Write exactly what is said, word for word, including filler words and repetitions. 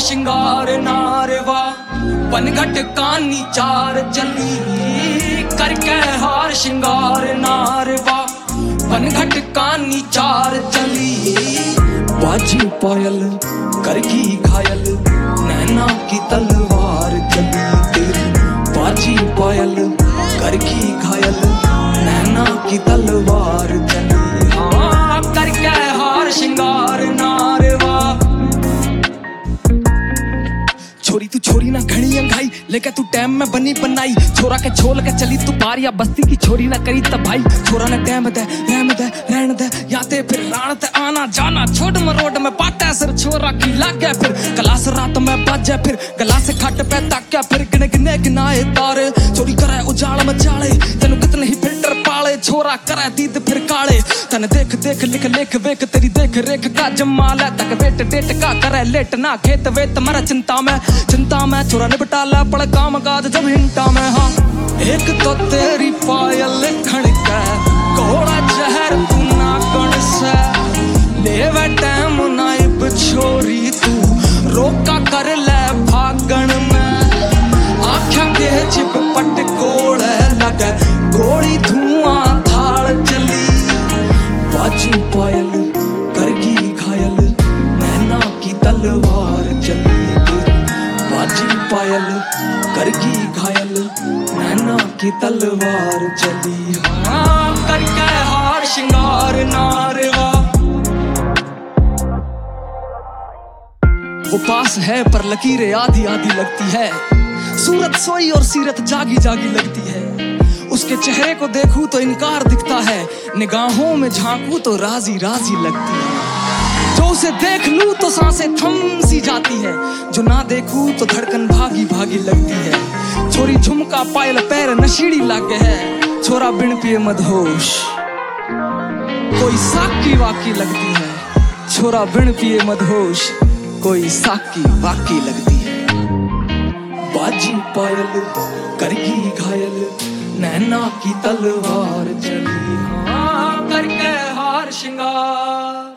श्रृंगार नारवा बनघट कानी चार चली करके हार श्रृंगार नारवा बनघट कानी चार चली। बाजी पायल करगी घायल नैना की तलवार चली तेरी। बाजी पायल करगी घायल नैना की तलवार चली। हाँ करके हार श्रृंगार नारवा। छोरी तू छोरी ना घनी अंघाई लेके तू टैम में बनी बनाई। छोरा के छोल के चली तू बार या बस्ती की छोरी ना करी तब भाई। छोरा ने टैम दे रहम दे रहन दे याते फिर राण ते आना जाना छोड़ मरोड में पाटा सर। छोरा की लागे फिर गलास रात में बाजे फिर गला से खट पे ताक्या फिर गिने गिने गिनाए तारे। चोरी करे उजाड़ मचाले तेनु कितने ही फिल्टर पाले। छोरा करे दीद फिर काले तने देख देख लिख लेख वेख तेरी देख रेख का जमाल है। तक वेट डेट का करे लेट ना खेत वेत मरा चिंता में चिंता में। छोरा ने बटाला पड़ काम काज जब हिंटा में। हाँ एक तो तेरी पायल खड़का घोड़ा जहर तू ना कण से लेवे टैम नाइब छोरी तू रोका कर ले भागण में। आँखों के चिप पट गोले लगे गोली धुआं थाल चली। बाजी पायल करगी घायल नैना की तलवार चली। बाजी पायल करगी घायल नैना की तलवार चली। हाँ करके हार श्रृंगार नारवा। वो पास है पर लकीरें आधी आधी लगती है। सूरत सोई और सीरत जागी जागी लगती है। उसके चेहरे को देखूं तो इनकार दिखता है। निगाहों में झांकूं तो राजी राजी लगती है। जो उसे देख लूं तो सांसें थम सी जाती है। जो ना देखूं तो धड़कन भागी भागी लगती है। छोरी झुमका पायल पैर नशीड़ी लागे है। छोरा बिन पिए मदहोश कोई साकी वाकी लगती है। छोरा बिन पिए मदहोश कोई साकी वाकी लगती है। बाजी पायल करगी घायल नैना की तलवार चली। हाँ करके हार श्रृंगार।